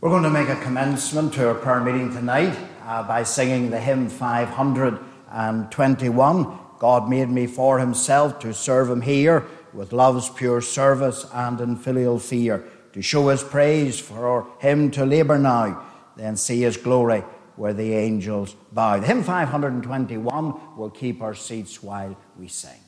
We're going to make a commencement to our prayer meeting tonight by singing the hymn 521, God made me for himself to serve him here with love's pure service and in filial fear, to show his praise for him to labour now, then see his glory where the angels bow. The hymn 521 will keep our seats while we sing.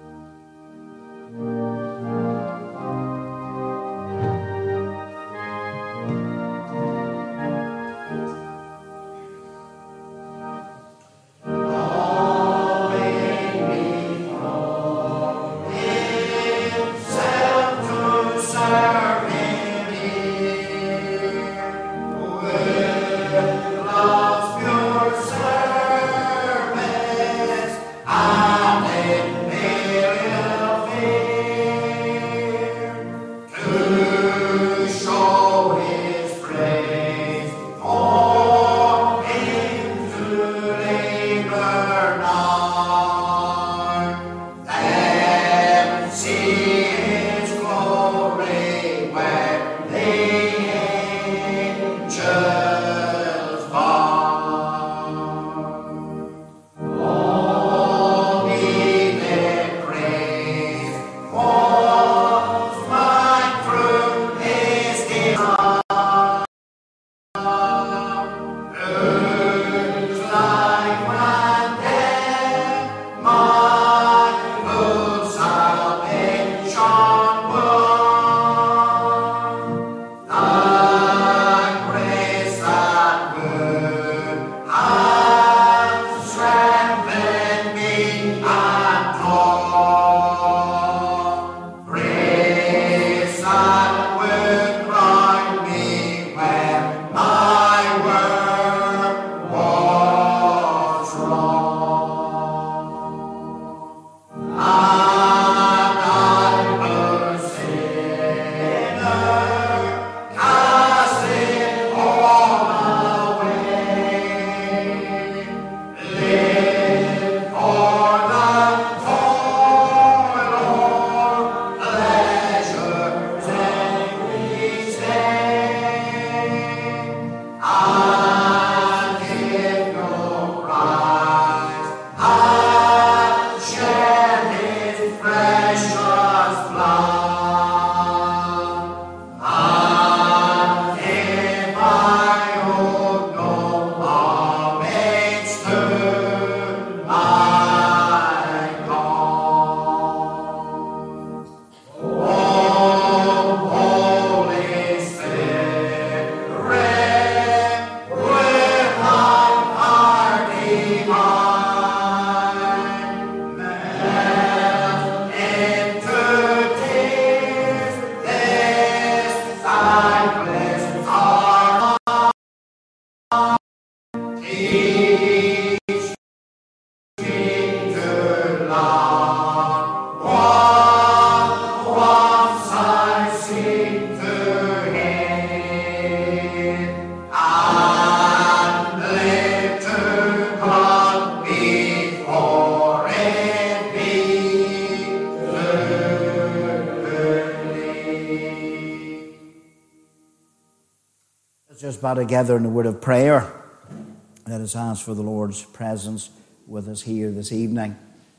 Bow together in a word of prayer. Let us ask for the Lord's presence with us here this evening.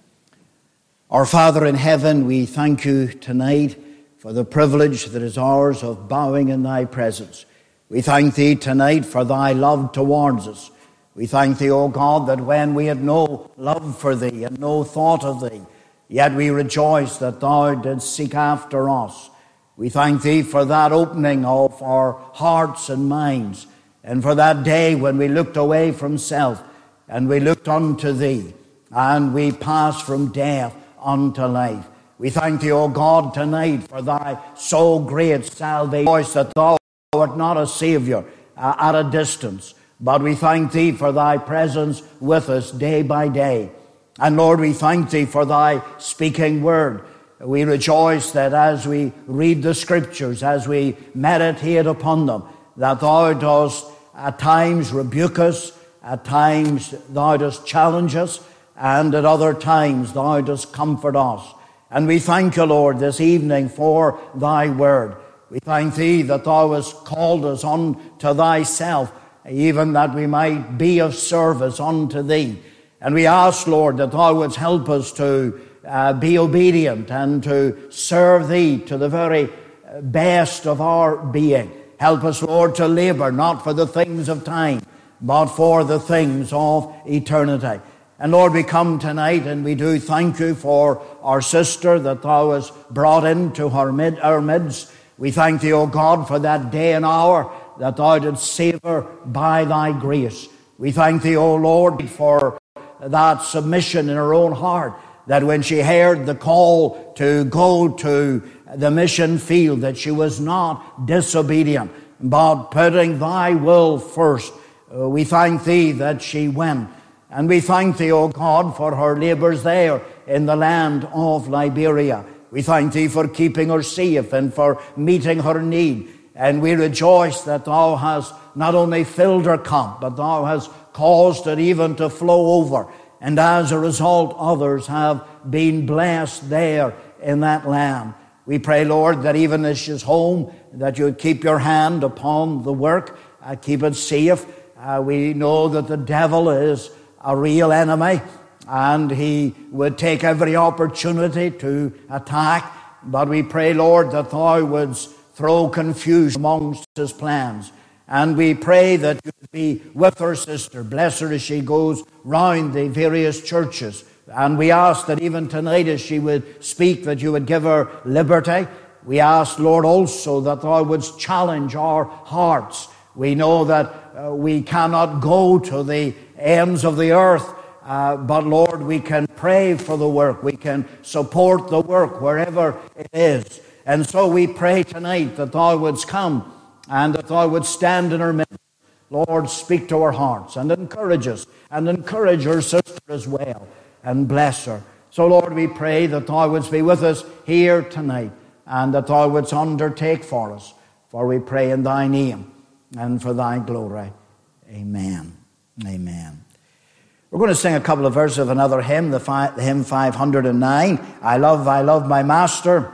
Our Father in heaven, we thank you tonight for the privilege that is ours of bowing in thy presence. We thank thee tonight for thy love towards us. We thank thee, O God, that when we had no love for thee and no thought of thee, yet we rejoice that thou didst seek after us. We thank thee for that opening of our hearts and minds, and for that day when we looked away from self and we looked unto thee, and we passed from death unto life. We thank thee, O God, tonight for thy so great salvation, that thou art not a Saviour at a distance, but we thank thee for thy presence with us day by day. And Lord, we thank thee for thy speaking word. We rejoice that as we read the Scriptures, as we meditate upon them, that thou dost at times rebuke us, at times thou dost challenge us, and at other times thou dost comfort us. And we thank you, Lord, this evening for thy word. We thank thee that thou hast called us unto thyself, even that we might be of service unto thee. And we ask, Lord, that thou wouldst help us to be obedient and to serve thee to the very best of our being. Help us, Lord, to labor not for the things of time, but for the things of eternity. And Lord, we come tonight and we do thank you for our sister that thou hast brought into our midst. We thank thee, O God, for that day and hour that thou didst save her by thy grace. We thank thee, O Lord, for that submission in her own heart, that when she heard the call to go to the mission field, that she was not disobedient, but putting thy will first. We thank thee that she went. And we thank thee, O God, for her labors there in the land of Liberia. We thank thee for keeping her safe and for meeting her need. And we rejoice that thou hast not only filled her cup, but thou hast caused it even to flow over. And as a result, others have been blessed there in that land. We pray, Lord, that even as she's home, that you would keep your hand upon the work, keep it safe. We know that the devil is a real enemy, and he would take every opportunity to attack. But we pray, Lord, that thou wouldst throw confusion amongst his plans. And we pray that you would be with her sister. Bless her as she goes round the various churches. And we ask that even tonight as she would speak, that you would give her liberty. We ask, Lord, also that thou wouldst challenge our hearts. We know that we cannot go to the ends of the earth, but Lord, we can pray for the work. We can support the work wherever it is. And so we pray tonight that thou wouldst come and that thou wouldst stand in our midst. Lord, speak to our hearts and encourage us and encourage her sister as well and bless her. So Lord, we pray that thou wouldst be with us here tonight and that thou wouldst undertake for us. For we pray in thy name and for thy glory. Amen. Amen. We're going to sing a couple of verses of another hymn, the hymn 509. I love my master.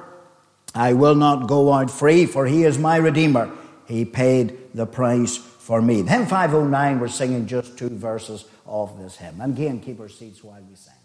I will not go out free, for he is my Redeemer. He paid the price for me. The hymn 509, we're singing just 2 verses of this hymn. And again, keep our seats while we sing.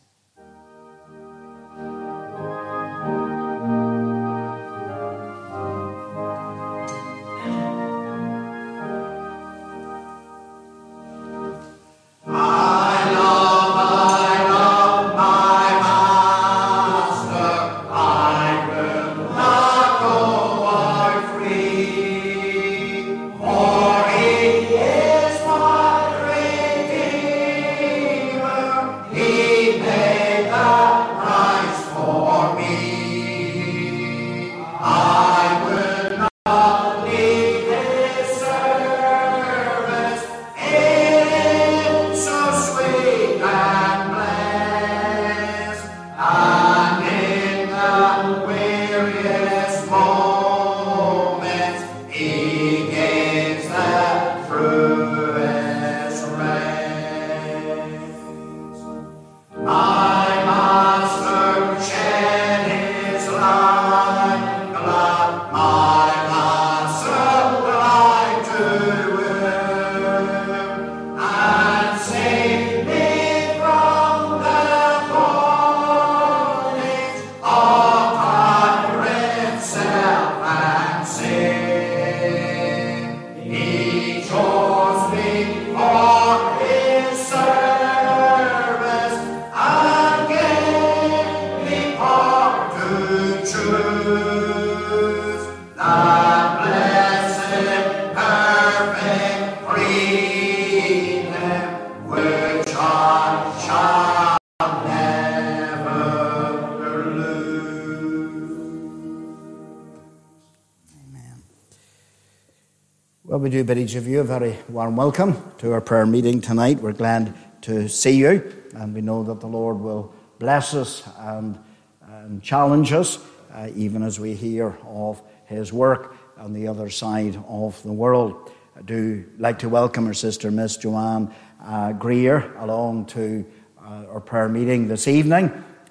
Well, we do bid each of you a very warm welcome to our prayer meeting tonight. We're glad to see you, and we know that the Lord will bless us and challenge us, even as we hear of his work on the other side of the world. I do like to welcome our sister, Miss Joanne Greer, along to our prayer meeting this evening.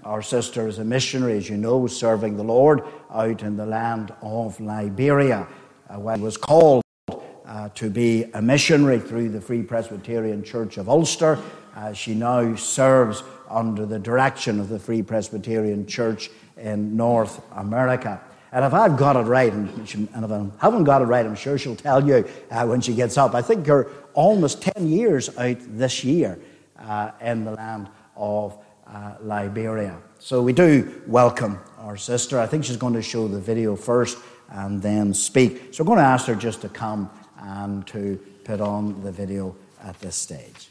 Our sister is a missionary, as you know, serving the Lord out in the land of Liberia. When she was called to be a missionary through the Free Presbyterian Church of Ulster, she now serves under the direction of the Free Presbyterian Church in North America. And if I've got it right, and if I haven't got it right, I'm sure she'll tell you when she gets up. I think you're almost 10 years out this year in the land of Liberia. So we do welcome our sister. I think she's going to show the video first and then speak. So we're going to ask her just to come and to put on the video at this stage.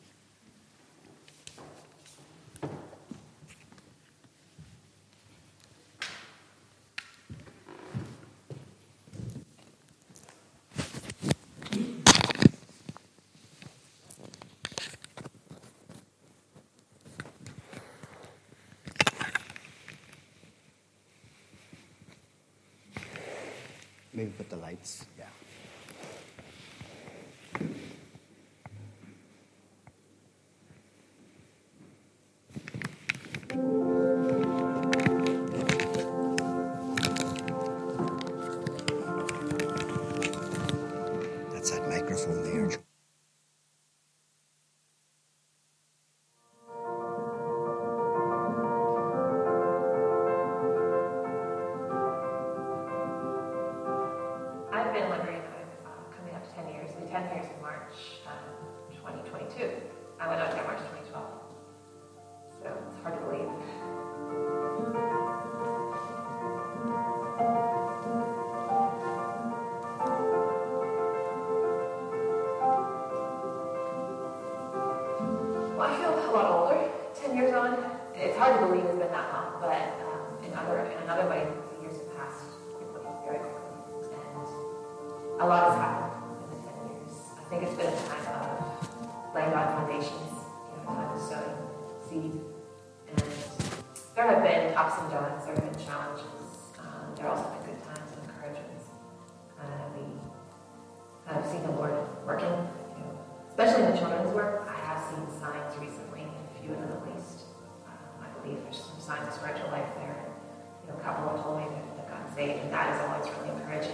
Maybe put the lights, yeah. That's that microphone there. I've been in Liberia coming up to 10 years. It'll be 10 years in March 2022. I went out there March 2012. So it's hard to believe. Well, I feel a lot older. 10 years on. It's hard to believe it's been that long, but in another way, the years have passed quickly, very quickly. A lot has happened in the 10 years. I think it's been a time of laying down foundations, a time of sowing seed. And there have been ups and downs, there have been challenges. There have also been good times and encouragements. We have seen the Lord working, especially in the children's work. I have seen signs recently, a few of them at least. I believe there's some signs of spiritual life there. A couple have told me that they've gotten saved, and that is always really encouraging.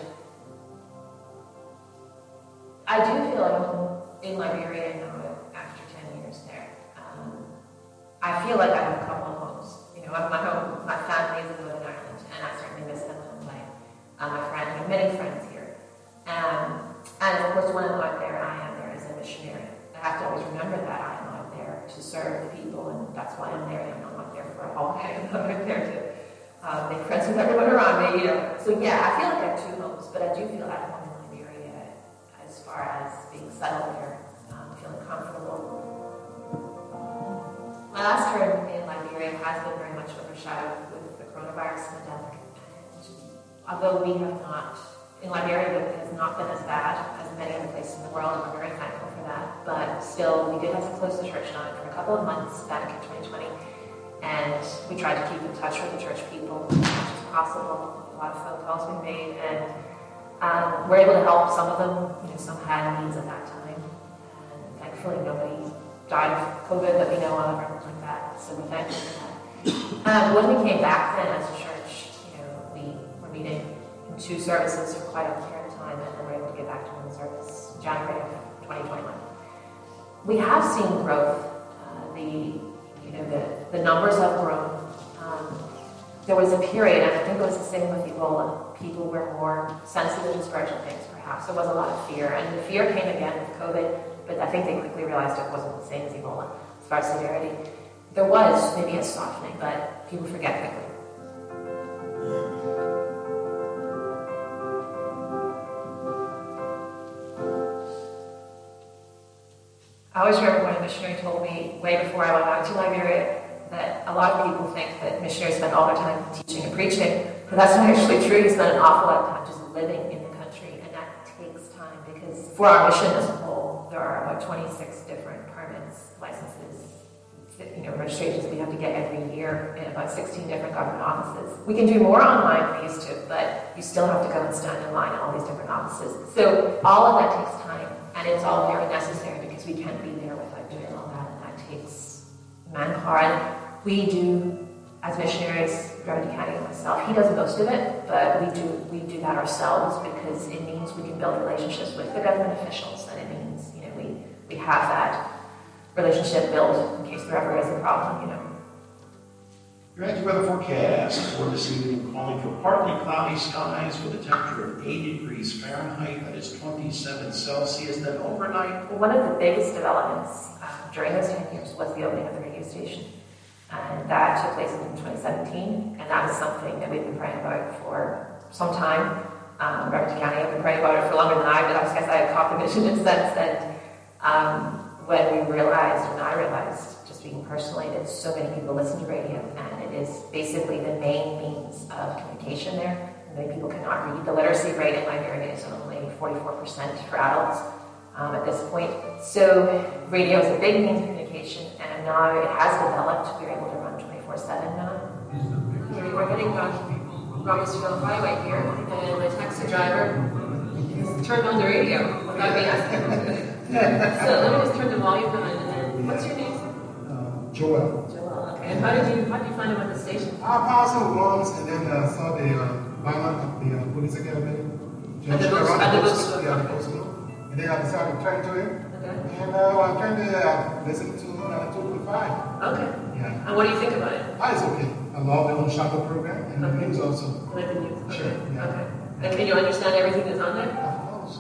I do feel like I'm in Liberia now after 10 years there. I feel like I have a couple of homes. My home, my family is in Northern Ireland, and I certainly miss them home life. My friends, I have many friends here. And of course, when I'm out there, I am there as a missionary. I have to always remember that I am out there to serve the people, and that's why I'm there. I'm not out there for a holiday. I'm out there to make friends with everyone around me. So yeah, I feel like I have two homes, but I do feel at home in Liberia as far as being settled there, feeling comfortable. My last term in Liberia has been very much overshadowed with the coronavirus pandemic. Although we have not, in Liberia, it has not been as bad as many other places in the world, and we're very thankful for that. But still, we did have to close the church down for a couple of months back in 2020. And we tried to keep in touch with the church people as much as possible. A lot of phone calls we made, and we're able to help some of them. Some had needs at that time. And thankfully, nobody died of COVID that we know of or anything like that. So we're thankful for that. When we came back then as a church, we were meeting in 2 services for quite a period of time, and then we were able to get back to 1 service, January of 2021. We have seen growth. The numbers have grown. There was a period, and I think it was the same with Ebola. People were more sensitive to spiritual things, perhaps. There was a lot of fear, and the fear came again with COVID, but I think they quickly realized it wasn't the same as Ebola as far as severity. There was maybe a softening, but people forget quickly. I always remember when a missionary told me way before I went out to Liberia that a lot of people think that missionaries spend all their time teaching and preaching, but that's not actually true. You spend an awful lot of time just living in the country, and that takes time because for our mission as a whole, there are about 26 different permits, licenses, registrations we have to get every year in about 16 different government offices. We can do more online than we used to, but you still have to go and stand in line at all these different offices. So all of that takes time, and it's all very necessary because we can't be there without doing all that, and that takes manpower. And we do as missionaries, Reverend Canny and myself, he does most of it, but we do that ourselves because it means we can build relationships with the government officials, and it means, we have that relationship built in case there ever is a problem, Your active weather forecast for this evening calling for partly cloudy skies with a temperature of 80 degrees Fahrenheit, that is 27 Celsius. Then overnight. One of the biggest developments during those 10 years was the opening of the radio station. And that took place in 2017, and that was something that we've been praying about for some time. Reverend Canny have been praying about it for longer than I, but I guess I have caught the mission in the sense that when I realized, just speaking personally, that so many people listen to radio, and it is basically the main means of communication there. Many people cannot read. The literacy rate in Liberia is only 44% for adults at this point. So radio is a big means of communication, and now it has developed. We're able to run 24/7 now. We're getting Robertsville Highway here, and my taxi driver turned on the radio without me asking him to. So let me just turn the volume down, and then, what's your name? Joel. Joel, okay. And how did you find him at the station? I passed him once and then saw the banner at the police academy. At the bookstore. Yeah, the bookstore. And then I decided to turn to him. Okay. And I turned to listen to 2.5. Okay. Yeah. And what do you think about it? It's okay. I love the own shopper program and the news also. You like the news? Okay. Sure. Yeah. Okay. And can you understand everything that's on there? Of course.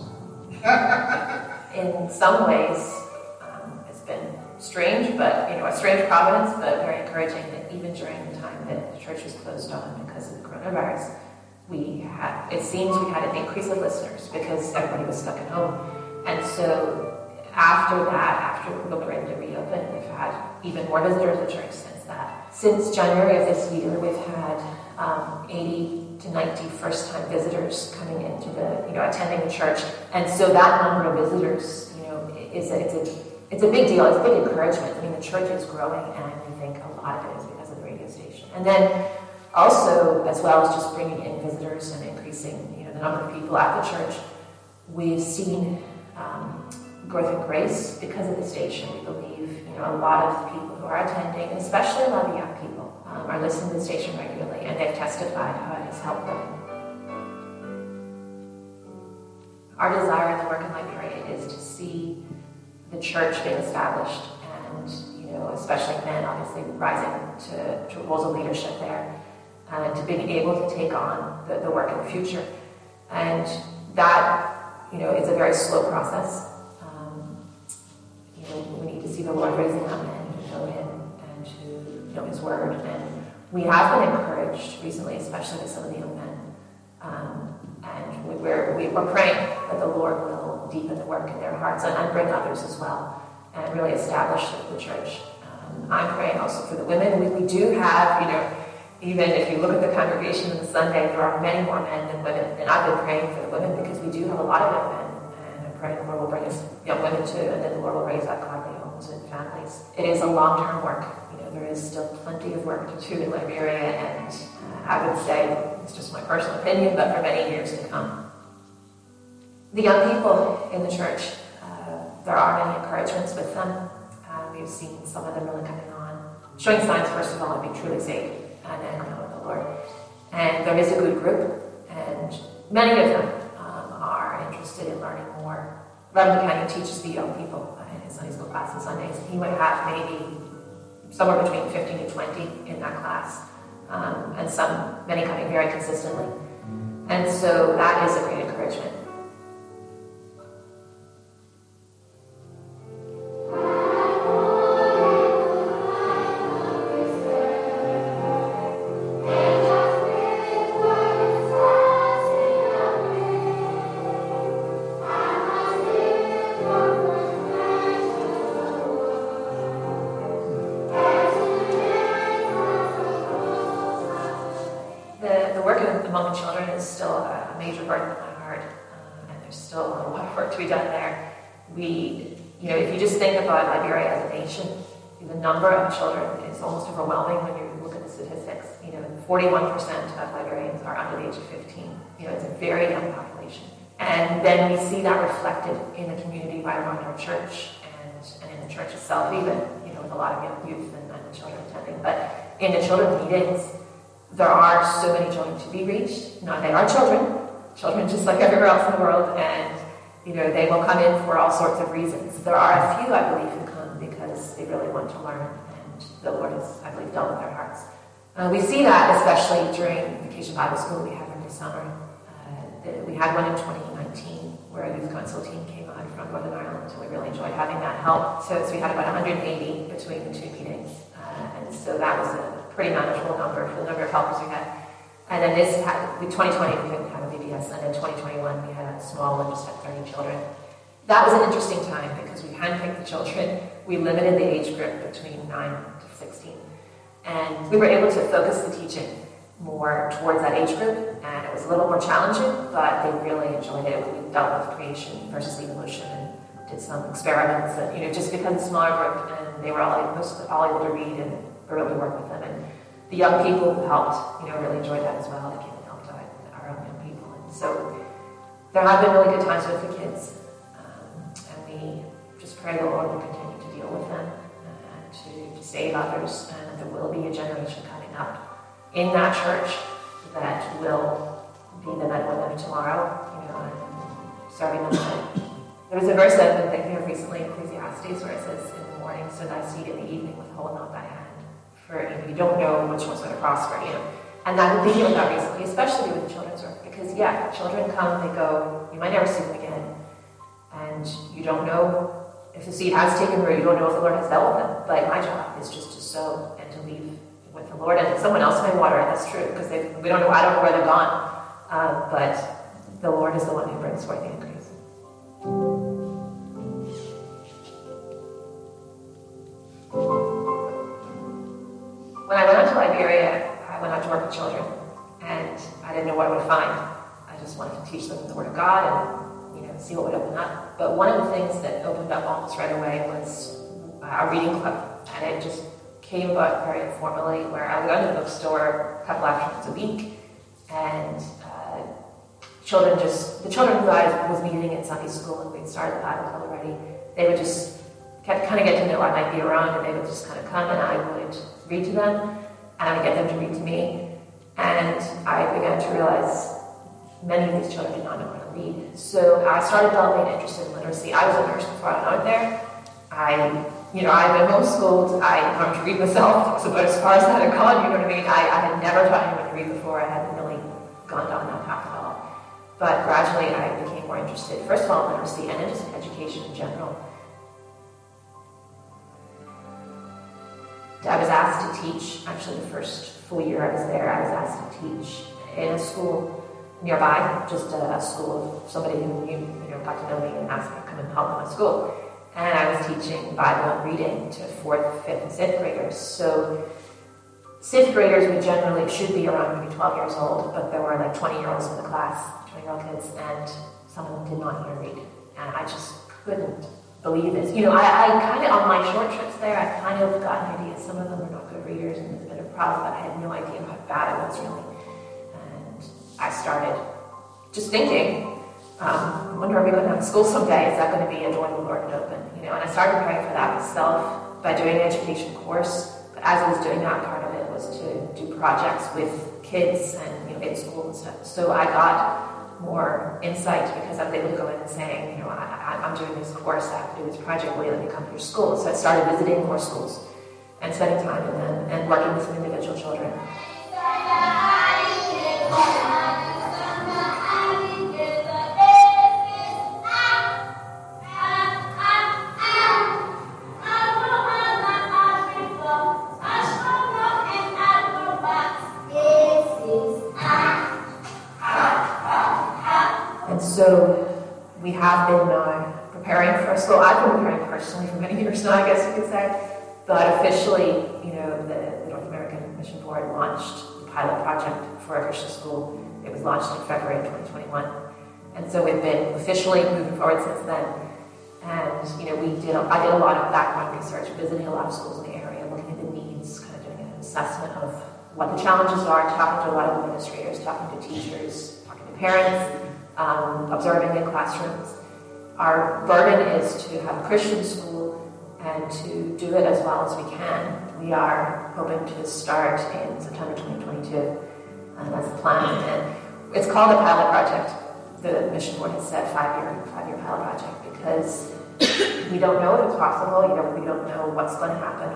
In some ways, it's been strange, but a strange providence, but very encouraging that even during the time that the church was closed down because of the coronavirus, it seems we had an increase of listeners because everybody was stuck at home. And so after we've been ready to reopen, we've had even more visitors to church since that. Since January of this year, we've had 80 to 90 first-time visitors coming into attending the church. And so that number of visitors, it's a big deal. It's a big encouragement. I mean, the church is growing, and I think a lot of it is because of the radio station. And then also, as well as just bringing in visitors and increasing, the number of people at the church, we've seen growth in grace because of the station. We believe, a lot of the people who are attending, especially a lot of young people, are listening to the station regularly, and they've testified how it has helped them. Our desire in the work in Liberia is to see the church being established, and especially men, obviously rising to roles of leadership there, and to being able to take on the work in the future. And that, is a very slow process. We need to see the Lord raising up men who know Him and who know His Word. And we have been encouraged recently, especially with some of the young men. And we're praying that the Lord will deepen the work in their hearts and bring others as well, and really establish the church. I'm praying also for the women. We do have, even if you look at the congregation on the Sunday, there are many more men than women. And I've been praying for the women because we do have a lot of young men. And I'm praying the Lord will bring us young women too, and then the Lord will raise up godly homes and families. It is a long-term work. There is still plenty of work to do in Liberia, and I would say, it's just my personal opinion, but for many years to come. The young people in the church, there are many encouragements with them. We've seen some of them really coming on, showing signs, first of all, of being truly saved and then coming with the Lord. And there is a good group, and many of them are interested in learning more. Reverend Canny teaches the young people in his Sunday school class on Sundays. He would have maybe somewhere between 15 to 20 in that class, and many coming very consistently. And so that is a great encouragement. Among the children is still a major burden on my heart, and there's still a lot of work to be done there. If you just think about Liberia as a nation, the number of children is almost overwhelming when you look at the statistics. 41% of Liberians are under the age of 15. It's a very young population. And then we see that reflected in the community right around our church and in the church itself, even, with a lot of young youth and children attending. But in the children's meetings, there are so many children to be reached. Now, they are children just like everywhere else in the world, and they will come in for all sorts of reasons. There are a few, I believe, who come because they really want to learn, and the Lord has, I believe, dealt with their hearts. We see that especially during Vacation Bible School we have every summer. We had one in 2019 where a youth council team came out from Northern Ireland, and we really enjoyed having that help. So we had about 180 between the two meetings, and so that was a pretty manageable number for the number of helpers we had. And then 2020 we didn't have a VBS, and in 2021 we had a small one, just had 30 children. That was an interesting time because we handpicked the children. We limited the age group between 9 to 16. And we were able to focus the teaching more towards that age group, and it was a little more challenging, but they really enjoyed it. We dealt with creation versus evolution and did some experiments, and just because it's a smaller group, and they were all able to read, and we were able to work with them. And the young people who helped, really enjoyed that as well. They came and helped out our own young people. And so there have been really good times with the kids, and we just pray the Lord will continue to deal with them and to save others, and there will be a generation coming up in that church that will be the men and women of tomorrow, and serving them. There was a verse that I've been thinking of recently in Ecclesiastes where it says, "In the morning sow thy seed, in the evening withhold not thy hand." For you don't know which one's going to prosper, And I've been thinking about that recently, especially with the children's work, because children come, they go, you might never see them again, and you don't know if the seed has taken root, you don't know if the Lord has dealt with them. But my job is just to sow and to leave with the Lord, and someone else may water it. That's true, because we don't know. I don't know where they're gone, but the Lord is the one who brings forth the increase. When I went out to Liberia, I went out to work with children, and I didn't know what I would find. I just wanted to teach them the Word of God and see what would open up. But one of the things that opened up almost right away was a reading club, and it just came about very informally, where I would go to the bookstore a couple afternoons a week, and the children who I was meeting in Sunday school, and we'd started the Bible club already, they would just kind of get to know I might be around, and they would just kind of come, and I would read to them, and I would get them to read to me, and I began to realize many of these children did not know how to read. So I started developing an interest in literacy. I was a nurse before I went out there. I've been homeschooled. I learned to read myself, so but as far as that had gone, you know what I mean? I had never taught anyone to read before. I hadn't really gone down that path at all. But gradually I became more interested, first of all, in literacy and in just education in general. I was asked to teach, actually the first full year I was there, I was asked to teach in a school nearby, just a school of somebody who got to know me and asked me to come and help in my school. And I was teaching Bible and reading to 4th, 5th, and 6th graders. So 6th graders should be around maybe 12 years old, but there were like 20-year-olds in the class, 20-year-old kids, and some of them did not know how to read. And I just couldn't believe this. I kind of, on my short trips there, I kind of got an idea. Some of them were not good readers, and it's been a problem, but I had no idea how bad it was really. And I started just thinking, I wonder if we're going to have school someday. Is that going to be a door the Lord would open? And I started praying for that myself by doing an education course. But as I was doing that, part of it was to do projects with kids and in school and stuff. So I got more insight because I was able to go in and saying, I'm doing this course, I have to do this project, will you let me come to your school? So I started visiting more schools and spending time in them and working with some individual children. So we have been preparing for a school. I've been preparing personally for many years now, I guess you could say. But officially, the North American Mission Board launched the pilot project for a Christian school. It was launched in February of 2021. And so we've been officially moving forward since then. And, I did a lot of background research, visiting a lot of schools in the area, looking at the needs, kind of doing an assessment of what the challenges are, talking to a lot of administrators, talking to teachers, talking to parents, observing in classrooms. Our burden is to have a Christian school and to do it as well as we can. We are hoping to start in September 2022, and that's the plan. And it's called a pilot project. The mission board has said five-year pilot project, because we don't know if it's possible. We don't know what's going to happen.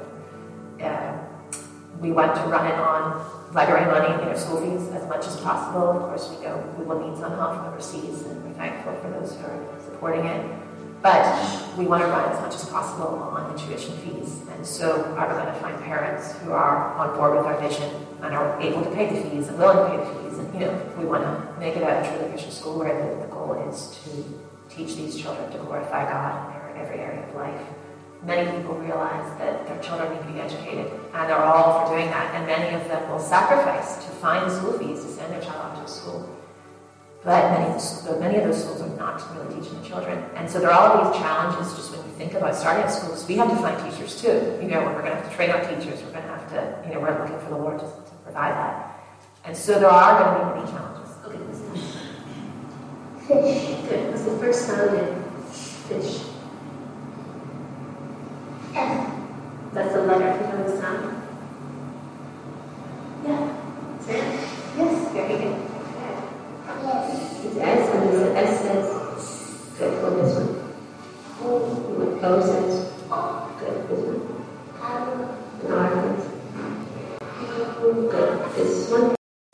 We want to run it on library money, school fees as much as possible. Of course, we know we will need some help from overseas, and we're thankful for those who are supporting it. But we want to run as much as possible on the tuition fees. And so are we going to find parents who are on board with our vision and are able to pay the fees and willing to pay the fees. And, we want to make it a truly Christian school where the goal is to teach these children to glorify God in every area of life. Many people realize that their children need to be educated, and they're all for doing that. And many of them will sacrifice to find school fees to send their child off to school. But many of those schools are not really teaching the children. And so there are all these challenges just when you think about starting a school, because we have to find teachers too. We're going to have to train our teachers. We're going to have to, we're looking for the Lord to provide that. And so there are going to be many challenges. Okay, fish. Good. What's the first sound in fish? F. That's the letter for the sound. Yeah. Say it. Yes, very good. Yes. It's S, and the S says, good for this one. O says, good, this one. And R says, good, this one.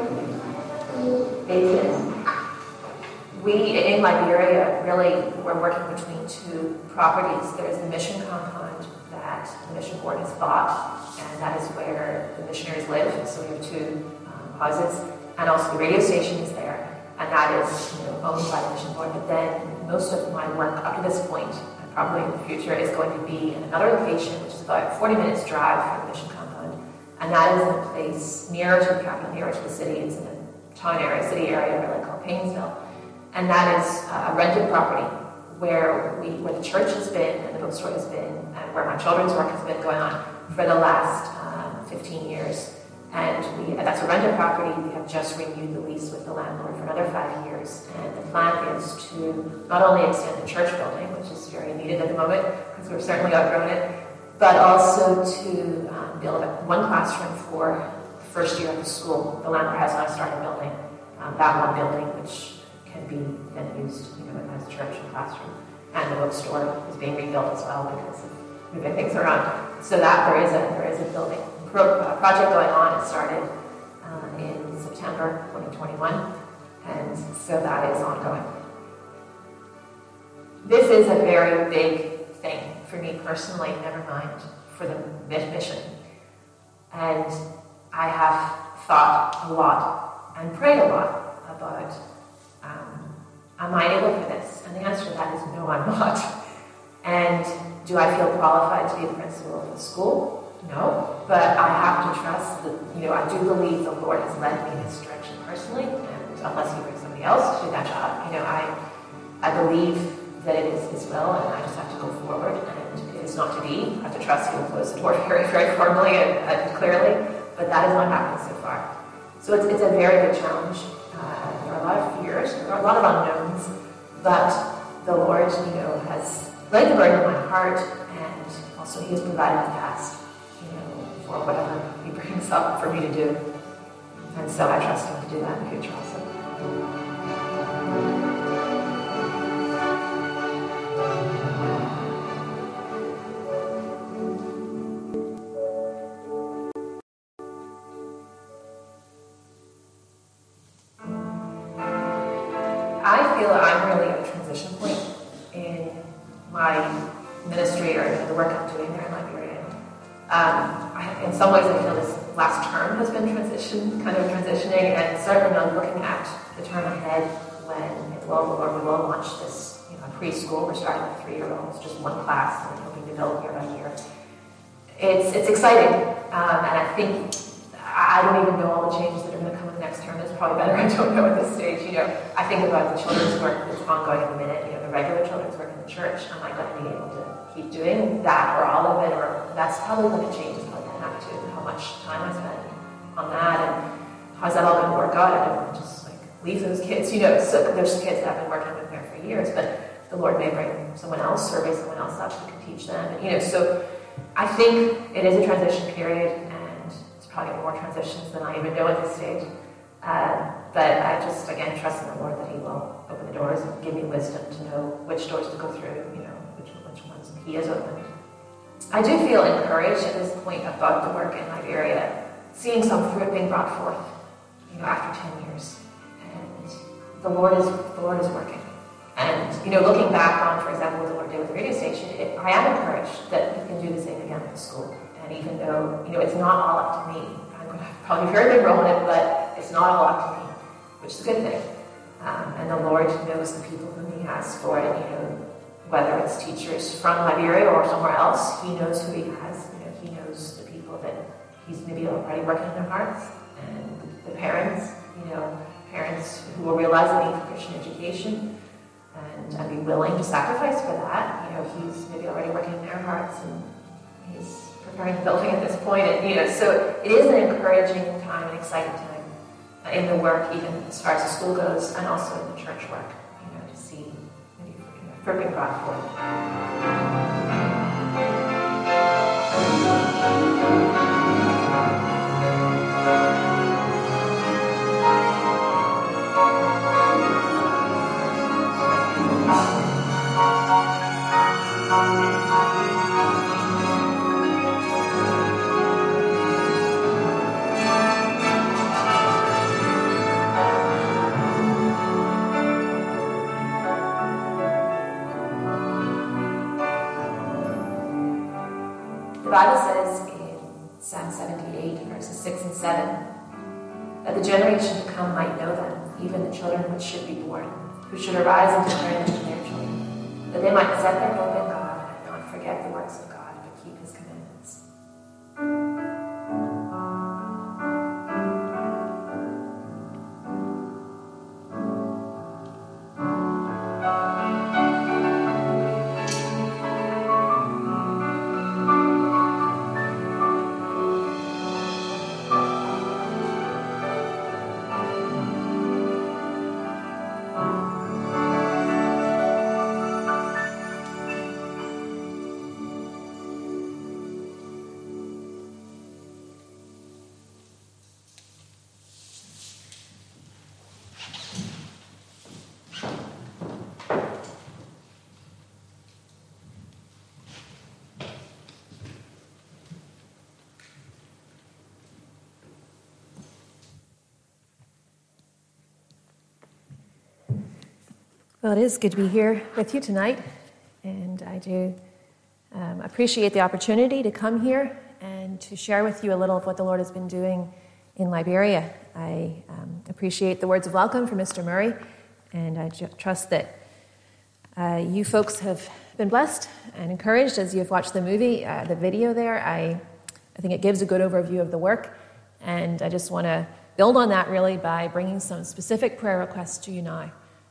A says, we, in Liberia, really, we're working between two properties. There's the mission compound that the mission board has bought, and that is where the missionaries live. So we have two houses, and also the radio station is there. And that is owned by the mission board. But then most of my work up to this point, and probably in the future, is going to be in another location, which is about 40 minutes drive from the mission compound. And that is in a place nearer to the capital, nearer to the city. It's in a city area really called Paynesville. And that is a rented property where the church has been and the bookstore has been, and where my children's work has been going on for the last 15 years. And that's a rented property. We have just renewed the lease with the landlord for another 5 years. And the plan is to not only extend the church building, which is very needed at the moment, because we're certainly outgrown it, but also to build one classroom for the first year of the school. The landlord has now started building that one building, which can be then used as a church and classroom. And the bookstore is being rebuilt as well because of moving things around. So that there is a building project going on. It started in September 2021, and so that is ongoing. This is a very big thing for me personally, never mind for the mission. And I have thought a lot and prayed a lot about, am I able for this? And the answer to that is no, I'm not. And do I feel qualified to be the principal of the school? No, but I have to trust that, I do believe the Lord has led me in this direction personally, and unless He brings somebody else to do that job, I believe that it is His will, and I just have to go forward, and it is not to be. I have to trust He will close the door very, very formally and clearly, but that is not happening so far. So it's a very big challenge. There are a lot of fears, there are a lot of unknowns, but the Lord, has laid the burden on my heart, and also He has provided the past. For whatever He brings up for me to do. And so I trust Him to do that in the future also. I feel I'm really at a transition point in my ministry or the work I'm doing there in Liberia. In some ways, I feel this last term has been transitioning, and certainly I'm looking at the term ahead when the Lord will launch this preschool. We're starting with 3-year-olds, just one class, and we're hoping to build year by year. It's exciting, and I think I don't even know all the changes that are going to come in the next term. It's probably better I don't know at this stage. I think about the children's work that's ongoing at the minute. The regular children's work in the church. Am I going to be able to keep doing that or all of it, or that's probably going to change. It's probably going to have to. How much time I spend on that, and how's that all going to work out? I don't want to just leave those kids. So there's kids that I've been working with there for years, but the Lord may bring someone else or raise someone else up who can teach them. And, so I think it is a transition period, and it's probably more transitions than I even know at this stage. But I just, again, trust in the Lord that He will open the doors and give me wisdom to know which doors to go through, which ones He has opened. I do feel encouraged at this point about the work in Liberia, seeing some fruit being brought forth, after 10 years. And the Lord is working. And, looking back on, for example, what the Lord did with the radio station, I am encouraged that He can do the same again with the school. And even though, it's not all up to me, I'm going to have probably a very big role in it, but it's not all up to me, which is a good thing. And the Lord knows the people whom He has for it, whether it's teachers from Liberia or somewhere else, He knows who He has. He knows the people that He's maybe already working in their hearts, and the parents, parents who will realize the need for Christian education and be willing to sacrifice for that. He's maybe already working in their hearts, and He's preparing the building at this point. And, so it is an encouraging time, an exciting time in the work, even as far as the school goes, and also in the church work, to see maybe fruit being brought forth. The Bible says in Psalm 78, verses 6 and 7, that the generation to come might know them, even the children which should be born, who should arise and declare them to their children, that they might set their hope in God and not forget the works of God, but keep His commandments. Well, it is good to be here with you tonight, and I do appreciate the opportunity to come here and to share with you a little of what the Lord has been doing in Liberia. I appreciate the words of welcome from Mr. Murray, and I trust that you folks have been blessed and encouraged as you've watched the movie, the video there. I think it gives a good overview of the work, and I just want to build on that really by bringing some specific prayer requests to you now.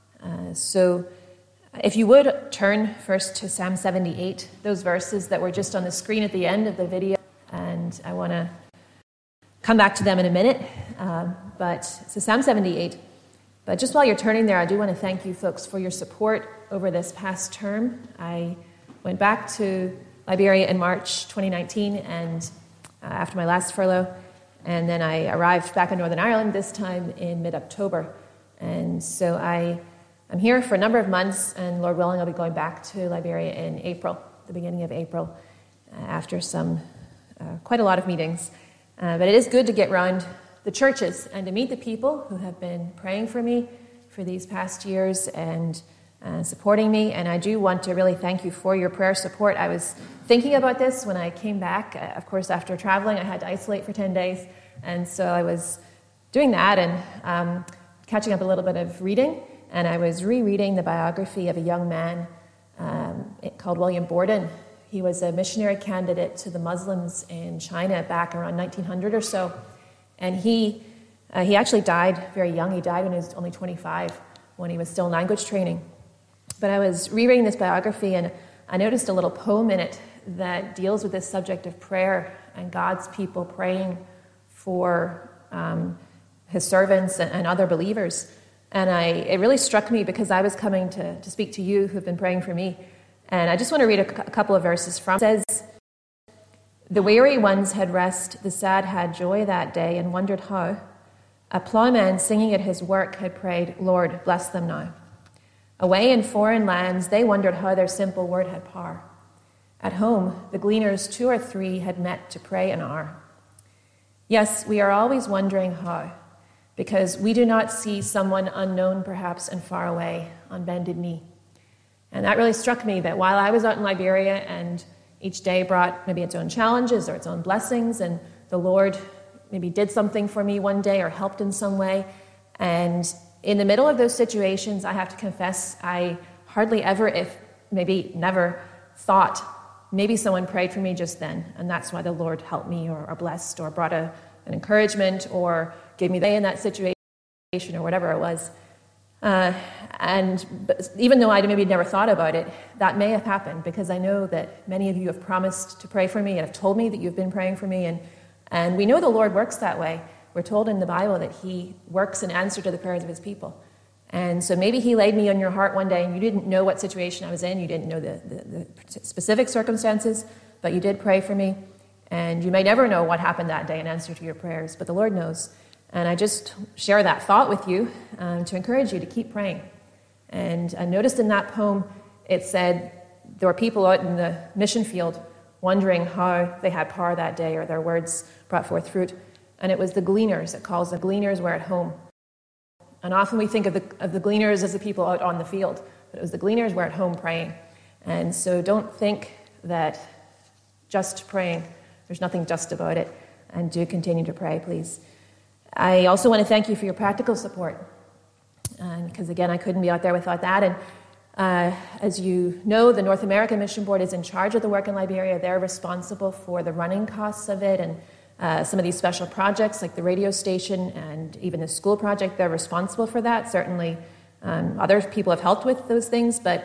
So if you would turn first to Psalm 78, those verses that were just on the screen at the end of the video, and I want to come back to them in a minute. But so Psalm 78. But just while you're turning there, I do want to thank you folks for your support over this past term. I went back to Liberia in March 2019, and after my last furlough, and then I arrived back in Northern Ireland this time in mid-October. And so I'm here for a number of months, and Lord willing, I'll be going back to Liberia in April, the beginning of April, after quite a lot of meetings. But it is good to get around the churches and to meet the people who have been praying for me for these past years and supporting me. And I do want to really thank you for your prayer support. I was thinking about this when I came back. Of course, after traveling, I had to isolate for 10 days. And so I was doing that and catching up a little bit of reading. And I was rereading the biography of a young man called William Borden. He was a missionary candidate to the Muslims in China back around 1900 or so. And he actually died very young. He died when he was only 25, when he was still in language training. But I was rereading this biography, and I noticed a little poem in it that deals with this subject of prayer and God's people praying for His servants and other believers. And it really struck me because I was coming to speak to you who have been praying for me. And I just want to read a couple of verses from it. It says, "The weary ones had rest, the sad had joy that day, and wondered how. A ploughman singing at his work had prayed, 'Lord, bless them now.' Away in foreign lands, they wondered how their simple word had power. At home, the gleaners 2 or 3 had met to pray an hour. Yes, we are always wondering how, because we do not see someone unknown perhaps and far away on bended knee." And that really struck me, that while I was out in Liberia and each day brought maybe its own challenges or its own blessings, and the Lord maybe did something for me one day or helped in some way, and in the middle of those situations, I have to confess, I hardly ever, if maybe never, thought maybe someone prayed for me just then, and that's why the Lord helped me or blessed or brought an encouragement or gave me in that situation or whatever it was. But even though I maybe never thought about it, that may have happened because I know that many of you have promised to pray for me and have told me that you've been praying for me, and we know the Lord works that way. We're told in the Bible that he works in answer to the prayers of his people. And so maybe he laid me on your heart one day and you didn't know what situation I was in, you didn't know the specific circumstances, but you did pray for me. And you may never know what happened that day in answer to your prayers, but the Lord knows. And I just share that thought with you to encourage you to keep praying. And I noticed in that poem, it said there were people out in the mission field wondering how they had power that day or their words brought forth fruit. And it was the gleaners. It calls the gleaners were at home. And often we think of the gleaners as the people out on the field, but it was the gleaners were at home praying. And so don't think that just praying, there's nothing just about it. And do continue to pray, please. I also want to thank you for your practical support. Because again, I couldn't be out there without that. And as you know, the North American Mission Board is in charge of the work in Liberia. They're responsible for the running costs of it, and some of these special projects like the radio station and even the school project, they're responsible for that. Certainly other people have helped with those things, but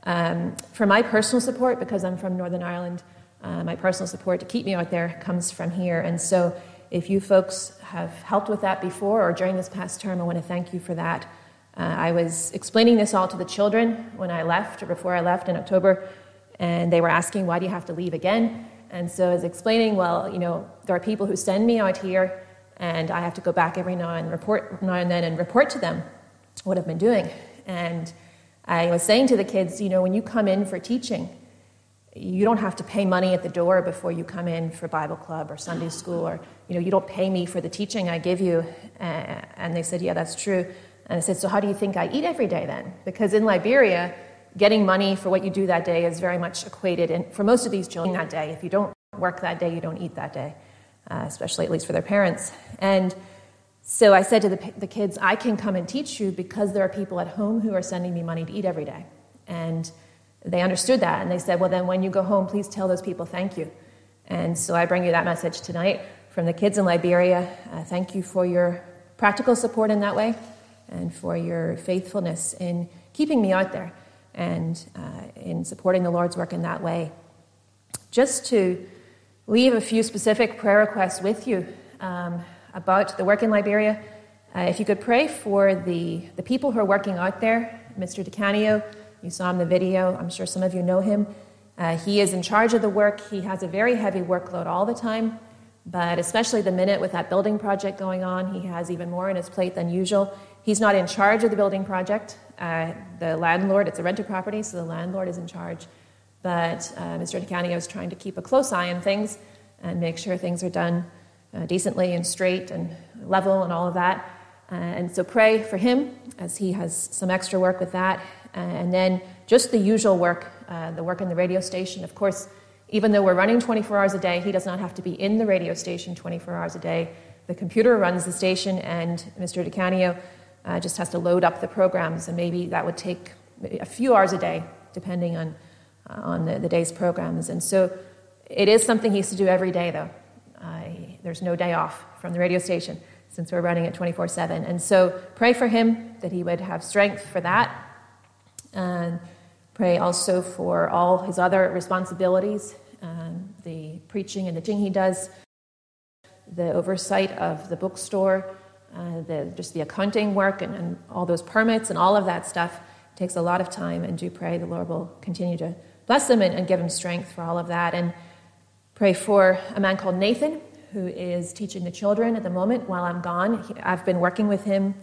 for my personal support, because I'm from Northern Ireland, my personal support to keep me out there comes from here. And so if you folks have helped with that before or during this past term, I want to thank you for that. I was explaining this all to the children when I left or before I left in October, and they were asking, why do you have to leave again? And so I was explaining, well, you know, there are people who send me out here, and I have to go back every now and then and report to them what I've been doing. And I was saying to the kids, you know, when you come in for teaching, you don't have to pay money at the door before you come in for Bible club or Sunday school, or, you know, you don't pay me for the teaching I give you. And they said, yeah, that's true. And I said, so how do you think I eat every day then? Because in Liberia, getting money for what you do that day is very much equated, and for most of these children that day, if you don't work that day, you don't eat that day, especially at least for their parents. And so I said to the kids, I can come and teach you because there are people at home who are sending me money to eat every day. And they understood that, and they said, well, then when you go home, please tell those people thank you. And so I bring you that message tonight from the kids in Liberia. Thank you for your practical support in that way and for your faithfulness in keeping me out there and in supporting the Lord's work in that way. Just to leave a few specific prayer requests with you about the work in Liberia, if you could pray for the people who are working out there. Mr. DeCanio, you saw him in the video. I'm sure some of you know him. He is in charge of the work. He has a very heavy workload all the time, but especially the minute with that building project going on, he has even more on his plate than usual. He's not in charge of the building project. The landlord, it's a rented property, so the landlord is in charge. But Mr. DeCanio is trying to keep a close eye on things and make sure things are done decently and straight and level and all of that. And so pray for him as he has some extra work with that. And then just the usual work, the work in the radio station. Of course, even though we're running 24 hours a day, he does not have to be in the radio station 24 hours a day. The computer runs the station, and Mr. DeCanio just has to load up the programs, and maybe that would take a few hours a day, depending on the day's programs. And so it is something he has to do every day, though. There's no day off from the radio station since we're running it 24/7. And so pray for him that he would have strength for that. And pray also for all his other responsibilities, the preaching and the teaching he does, the oversight of the bookstore, just the accounting work and all those permits and all of that stuff takes a lot of time, and do pray the Lord will continue to bless him and give him strength for all of that. And pray for a man called Nathan, who is teaching the children at the moment while I'm gone. I've been working with him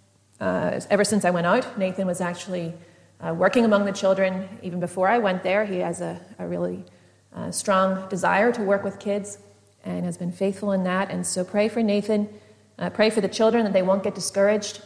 ever since I went out. Nathan was actually working among the children even before I went there. He has a really strong desire to work with kids and has been faithful in that. And so pray for Nathan. Pray for the children that they won't get discouraged.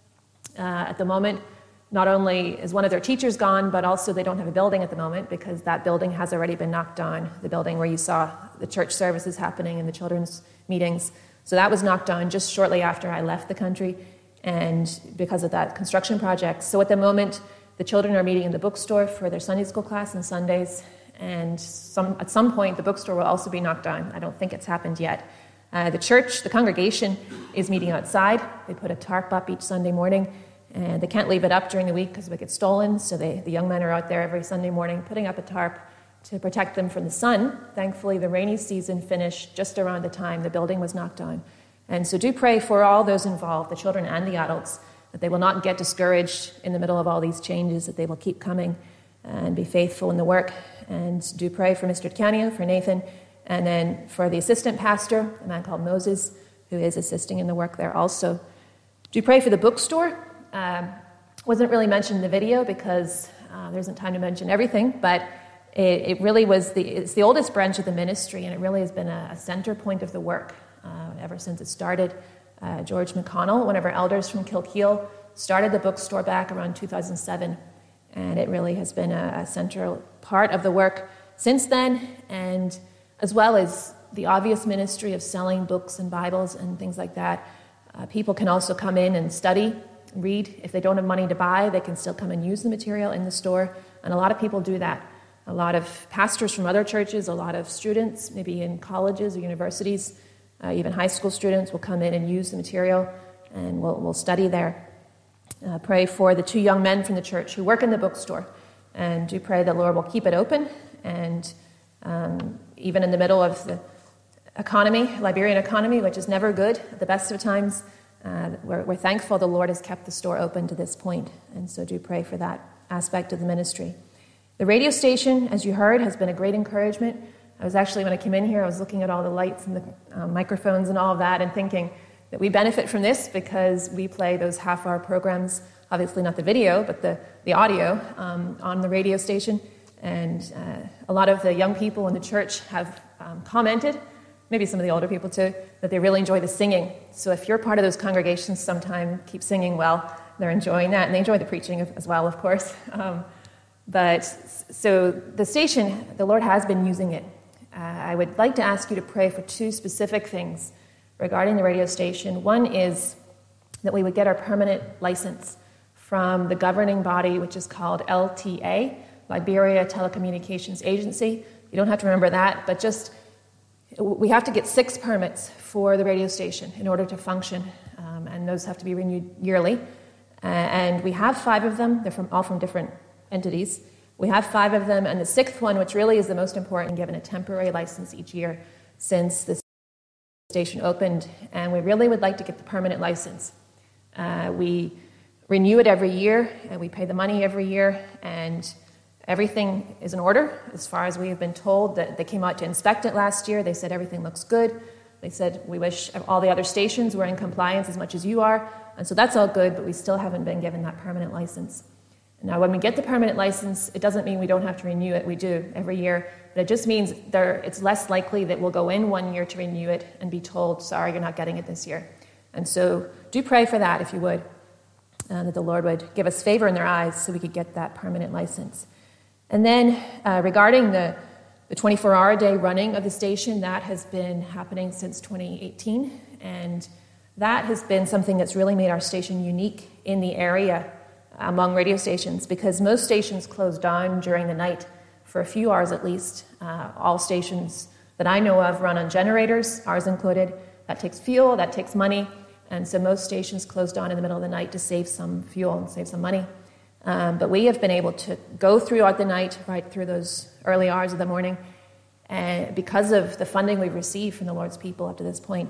At the moment, not only is one of their teachers gone, but also they don't have a building at the moment because that building has already been knocked down, the building where you saw the church services happening and the children's meetings. So that was knocked down just shortly after I left the country, and because of that construction project. So at the moment, the children are meeting in the bookstore for their Sunday school class on Sundays, and at some point the bookstore will also be knocked down. I don't think it's happened yet. The church, the congregation, is meeting outside. They put a tarp up each Sunday morning, and they can't leave it up during the week because it would get stolen. So the young men are out there every Sunday morning putting up a tarp to protect them from the sun. Thankfully, the rainy season finished just around the time the building was knocked down. And so do pray for all those involved, the children and the adults, that they will not get discouraged in the middle of all these changes, that they will keep coming and be faithful in the work. And do pray for Mr. Canio, for Nathan, and then for the assistant pastor, a man called Moses, who is assisting in the work there also. Do pray for the bookstore. Wasn't really mentioned in the video because there isn't time to mention everything, but it really was it's the oldest branch of the ministry, and it really has been a center point of the work ever since it started. George McConnell, one of our elders from Kilkeel, started the bookstore back around 2007, and it really has been a central part of the work since then, and as well as the obvious ministry of selling books and Bibles and things like that. People can also come in and study, read. If they don't have money to buy, they can still come and use the material in the store, and a lot of people do that. A lot of pastors from other churches, a lot of students, maybe in colleges or universities, even high school students will come in and use the material, and we'll study there. Pray for the 2 young men from the church who work in the bookstore, and do pray the Lord will keep it open, and even in the middle of the economy, Liberian economy, which is never good at the best of times, we're thankful the Lord has kept the store open to this point, and so do pray for that aspect of the ministry. The radio station, as you heard, has been a great encouragement. I was actually, when I came in here, I was looking at all the lights and the microphones and all of that and thinking that we benefit from this because we play those half-hour programs, obviously not the video, but the audio on the radio station. And a lot of the young people in the church have commented, maybe some of the older people too, that they really enjoy the singing. So if you're part of those congregations sometime, keep singing well. They're enjoying that, and they enjoy the preaching as well, of course. But so the station, the Lord has been using it. I would like to ask you to pray for 2 specific things regarding the radio station. One is that we would get our permanent license from the governing body, which is called LTA, Liberia Telecommunications Agency. You don't have to remember that, but just we have to get 6 permits for the radio station in order to function, and those have to be renewed yearly. And we have 5 of them. They're all from different entities. We have 5 of them, and the 6th one, which really is the most important, given a temporary license each year since the station opened, and we really would like to get the permanent license. We renew it every year, and we pay the money every year, and everything is in order as far as we have been told. That they came out to inspect it last year. They said everything looks good. They said we wish all the other stations were in compliance as much as you are, and so that's all good, but we still haven't been given that permanent license. Now, when we get the permanent license, it doesn't mean we don't have to renew it. We do every year. But it just means it's less likely that we'll go in one year to renew it and be told, sorry, you're not getting it this year. And so do pray for that, if you would, that the Lord would give us favor in their eyes so we could get that permanent license. And then regarding the 24-hour-a-day running of the station, that has been happening since 2018. And that has been something that's really made our station unique in the area among radio stations, because most stations close down during the night for a few hours at least. All stations that I know of run on generators, ours included. That takes fuel, that takes money, and so most stations close down in the middle of the night to save some fuel and save some money. But we have been able to go throughout the night, right through those early hours of the morning, and because of the funding we've received from the Lord's people up to this point,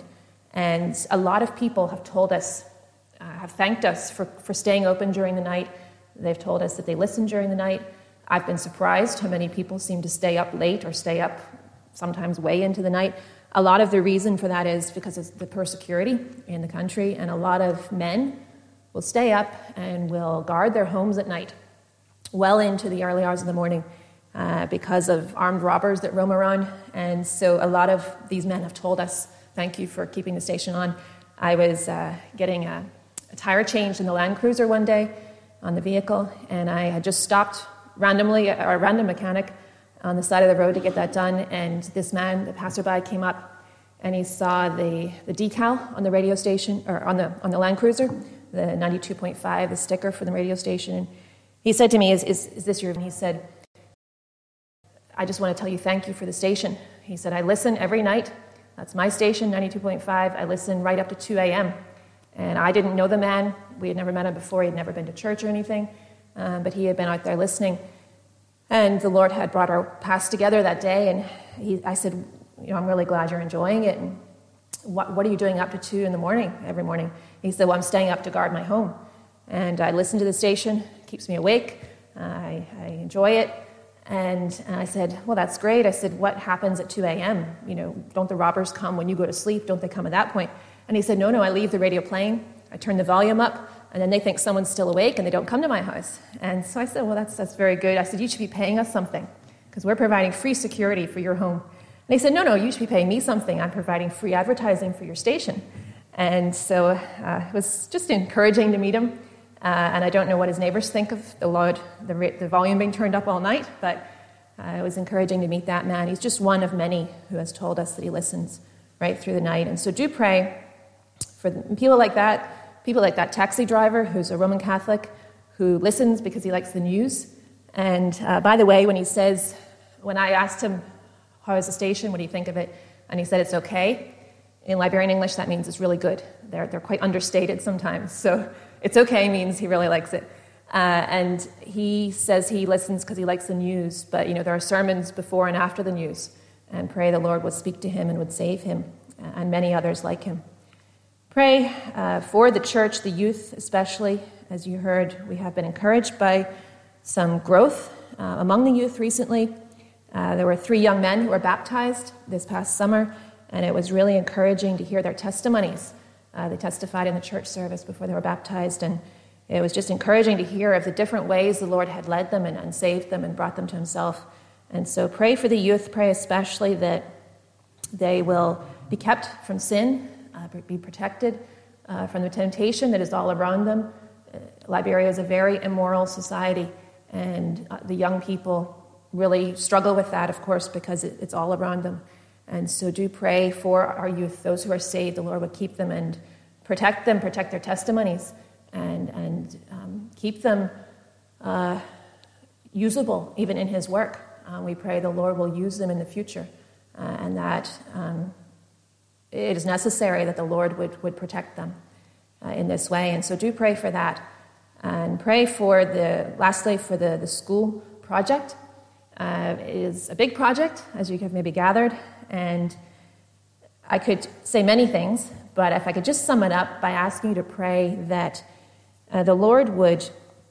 And a lot of people have told us, have thanked us for staying open during the night. They've told us that they listen during the night. I've been surprised how many people seem to stay up late or stay up sometimes way into the night. A lot of the reason for that is because of the poor security in the country, and a lot of men will stay up and will guard their homes at night well into the early hours of the morning because of armed robbers that roam around. And so a lot of these men have told us, thank you for keeping the station on. I was getting a tire change in the Land Cruiser one day on the vehicle, and I had just stopped randomly, a random mechanic on the side of the road to get that done, and this man, the passerby, came up and he saw the decal on the radio station, or on the Land Cruiser, the 92.5, the sticker for the radio station, and he said to me, is this your... And he said, I just want to tell you thank you for the station. He said, I listen every night. That's my station, 92.5. I listen right up to 2 a.m. And I didn't know the man. We had never met him before. He had never been to church or anything. But he had been out there listening. And the Lord had brought our paths together that day. And I said, I'm really glad you're enjoying it. And what are you doing up to 2 in the morning, every morning? He said, well, I'm staying up to guard my home. And I listen to the station. It keeps me awake. I enjoy it. And I said, well, that's great. I said, what happens at 2 a.m.? Don't the robbers come when you go to sleep? Don't they come at that point? And he said, no, I leave the radio playing. I turn the volume up, and then they think someone's still awake, and they don't come to my house. And so I said, well, that's very good. I said, you should be paying us something, because we're providing free security for your home. And he said, no, you should be paying me something. I'm providing free advertising for your station. And so it was just encouraging to meet him. And I don't know what his neighbors think of the volume being turned up all night, but it was encouraging to meet that man. He's just one of many who has told us that he listens right through the night. And so do pray for people like that taxi driver who's a Roman Catholic who listens because he likes the news. And by the way, when I asked him, how is the station, what do you think of it? And he said, it's okay. In Liberian English, that means it's really good. They're quite understated sometimes. So it's okay means he really likes it. And he says he listens because he likes the news. But, there are sermons before and after the news. And pray the Lord would speak to him and would save him and many others like him. Pray for the church, the youth especially. As you heard, we have been encouraged by some growth among the youth recently. There were 3 young men who were baptized this past summer, and it was really encouraging to hear their testimonies. They testified in the church service before they were baptized, and it was just encouraging to hear of the different ways the Lord had led them and saved them and brought them to himself. And so pray for the youth, pray especially that they will be kept from sin, be protected from the temptation that is all around them. Liberia is a very immoral society, and the young people really struggle with that, of course, because it's all around them. And so do pray for our youth, those who are saved. The Lord would keep them and protect their testimonies, and keep them usable even in his work. We pray the Lord will use them in the future, and that it is necessary that the Lord would protect them in this way. And so do pray for that. And pray lastly for the school project. It is a big project, as you have maybe gathered, and I could say many things, but if I could just sum it up by asking you to pray that the Lord would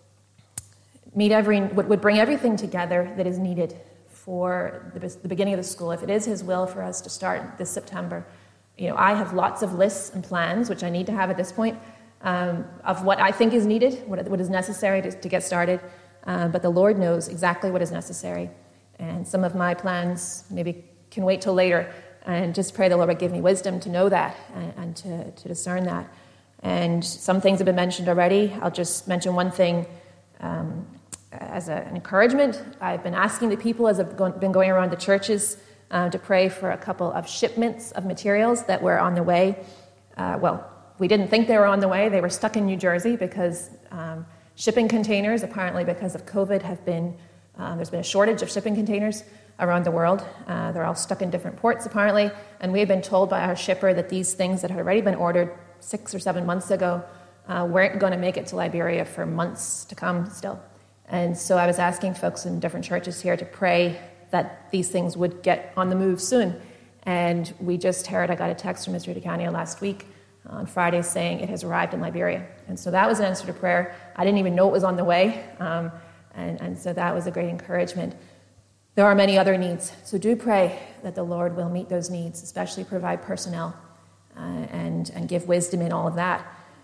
bring everything together that is needed for the beginning of the school. If it is his will for us to start this September, I have lots of lists and plans, which I need to have at this point, of what I think is needed, what is necessary to get started. But the Lord knows exactly what is necessary. And some of my plans maybe can wait till later. And just pray the Lord would give me wisdom to know that and to discern that. And some things have been mentioned already. I'll just mention one thing as an encouragement. I've been asking the people as I've been going around the churches to pray for a couple of shipments of materials that were on the way. We didn't think they were on the way. They were stuck in New Jersey because shipping containers, apparently because of COVID, there's been a shortage of shipping containers around the world. They're all stuck in different ports, apparently. And we had been told by our shipper that these things that had already been ordered 6 or 7 months ago weren't going to make it to Liberia for months to come still. And so I was asking folks in different churches here to pray that these things would get on the move soon. And we just heard, I got a text from Mr. DeCanio last week on Friday saying it has arrived in Liberia. And so that was an answer to prayer. I didn't even know it was on the way. And so that was a great encouragement. There are many other needs. So do pray that the Lord will meet those needs, especially provide personnel and give wisdom in all of that.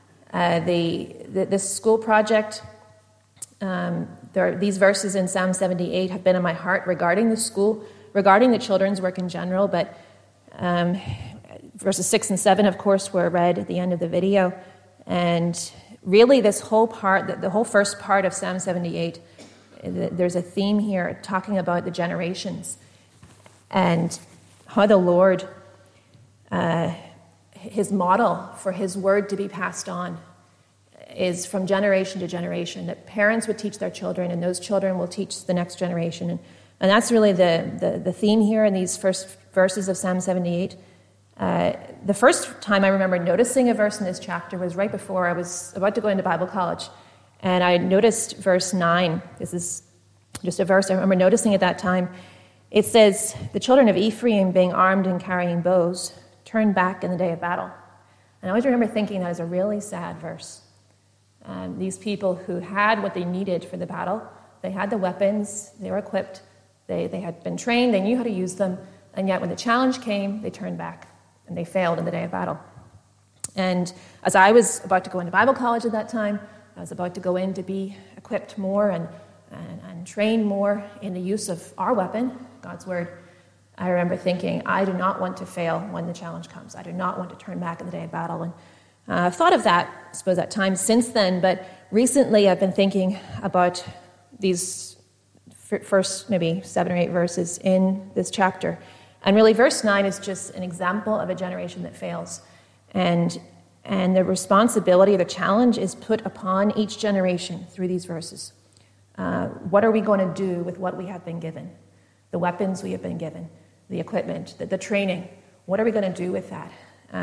This school project, these verses in Psalm 78 have been in my heart regarding the school, regarding the children's work in general, but verses 6 and 7, of course, were read at the end of the video. And really this whole part, the whole first part of Psalm 78, there's a theme here talking about the generations and how the Lord, his model for his word to be passed on is from generation to generation, that parents would teach their children and those children will teach the next generation. And that's really the theme here in these first verses of Psalm 78. The first time I remember noticing a verse in this chapter was right before I was about to go into Bible college. And I noticed verse 9. This is just a verse I remember noticing at that time. It says, "The children of Ephraim, being armed and carrying bows, turned back in the day of battle." And I always remember thinking that was a really sad verse. These people who had what they needed for the battle, they had the weapons, they were equipped, they had been trained, they knew how to use them, and yet when the challenge came, they turned back, and they failed in the day of battle. And as I was about to go into Bible college at that time, I was about to go in to be equipped more and train more in the use of our weapon, God's word. I remember thinking, I do not want to fail when the challenge comes. I do not want to turn back in the day of battle. And I've thought of that, I suppose, at times since then, but recently I've been thinking about these first maybe 7 or 8 verses in this chapter. And really, verse 9 is just an example of a generation that fails. And the responsibility, the challenge is put upon each generation through these verses. What are we going to do with what we have been given? The weapons we have been given, the equipment, the training. What are we going to do with that?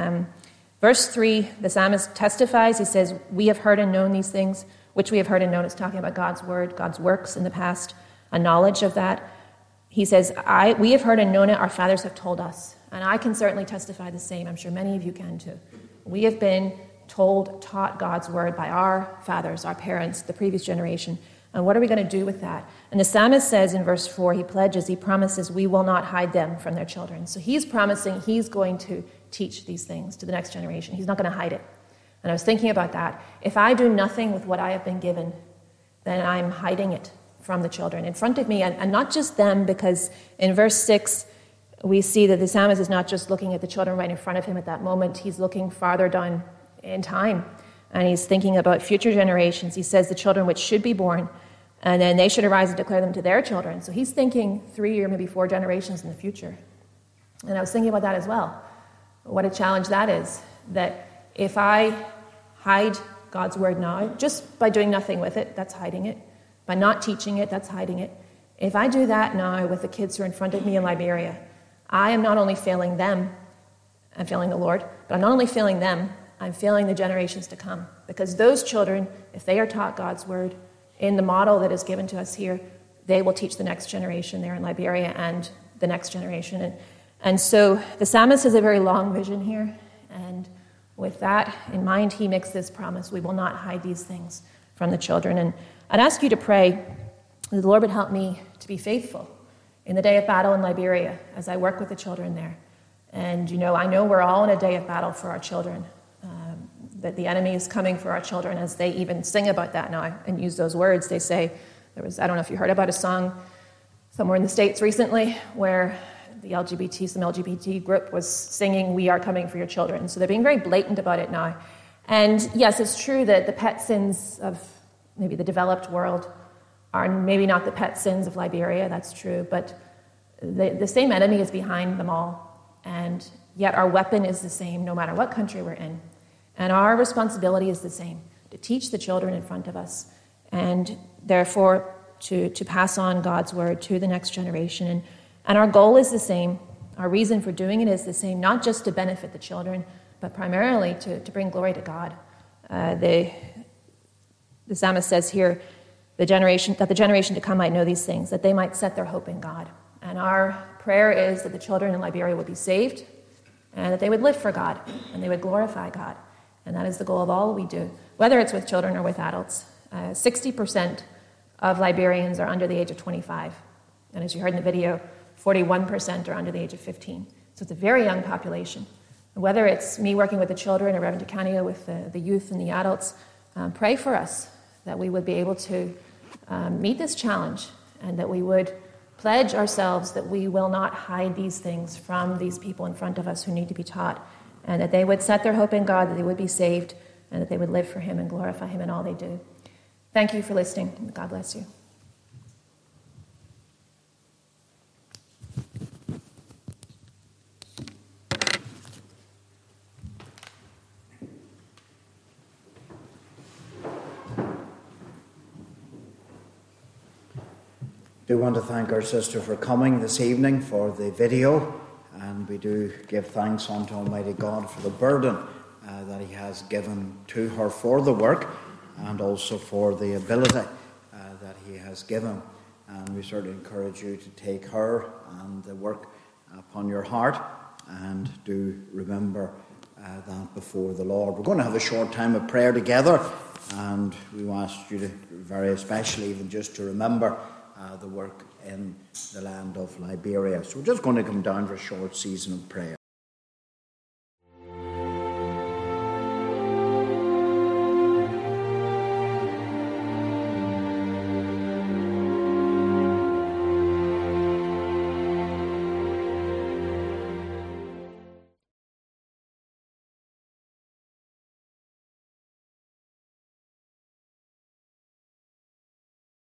Verse 3, the psalmist testifies. He says, "We have heard and known these things," which we have heard and known. It's talking about God's word, God's works in the past, a knowledge of that. He says, we have heard and known it, our fathers have told us. And I can certainly testify the same. I'm sure many of you can too. We have been taught God's word by our fathers, our parents, the previous generation. And what are we going to do with that? And the psalmist says in verse 4, he promises, we will not hide them from their children. So he's promising he's going to teach these things to the next generation. He's not going to hide it. And I was thinking about that. If I do nothing with what I have been given, then I'm hiding it from the children in front of me, and not just them, because in verse 6, we see that the psalmist is not just looking at the children right in front of him at that moment. He's looking farther down in time, and he's thinking about future generations. He says the children which should be born, and then they should arise and declare them to their children. So he's thinking 3 or maybe 4 generations in the future. And I was thinking about that as well. What a challenge that is, that if I hide God's word now, just by doing nothing with it, that's hiding it. By not teaching it, that's hiding it. If I do that now with the kids who are in front of me in Liberia, I am not only failing them, I'm failing the Lord, but I'm not only failing them, I'm failing the generations to come. Because those children, if they are taught God's word in the model that is given to us here, they will teach the next generation there in Liberia and the next generation. And so the psalmist has a very long vision here. And with that in mind, he makes this promise: we will not hide these things from the children. And I'd ask you to pray that the Lord would help me to be faithful in the day of battle in Liberia as I work with the children there. And, I know we're all in a day of battle for our children, that the enemy is coming for our children, as they even sing about that now and use those words. They say, I don't know if you heard about a song somewhere in the States recently where some LGBT group was singing, "We are coming for your children." So they're being very blatant about it now. And yes, it's true that the pet sins of maybe the developed world are maybe not the pet sins of Liberia, that's true, but the same enemy is behind them all. And yet our weapon is the same no matter what country we're in. And our responsibility is the same, to teach the children in front of us, and therefore to pass on God's word to the next generation. And our goal is the same. Our reason for doing it is the same, not just to benefit the children, but primarily to bring glory to God. The psalmist says here, that the generation to come might know these things, that they might set their hope in God. And our prayer is that the children in Liberia would be saved and that they would live for God and they would glorify God. And that is the goal of all we do, whether it's with children or with adults. 60% of Liberians are under the age of 25. And as you heard in the video, 41% are under the age of 15. So it's a very young population. And whether it's me working with the children or Reverend DeCanio with the youth and the adults, pray for us that we would be able to meet this challenge and that we would pledge ourselves that we will not hide these things from these people in front of us who need to be taught, and that they would set their hope in God, that they would be saved, and that they would live for Him and glorify Him in all they do. Thank you for listening, and God bless you. I do want to thank our sister for coming this evening for the video, and we do give thanks unto Almighty God for the burden that He has given to her for the work and also for the ability that He has given. And we certainly encourage you to take her and the work upon your heart and do remember that before the Lord. We're going to have a short time of prayer together, and we ask you to very especially even just to remember the work in the land of Liberia. So we're just going to come down for a short season of prayer.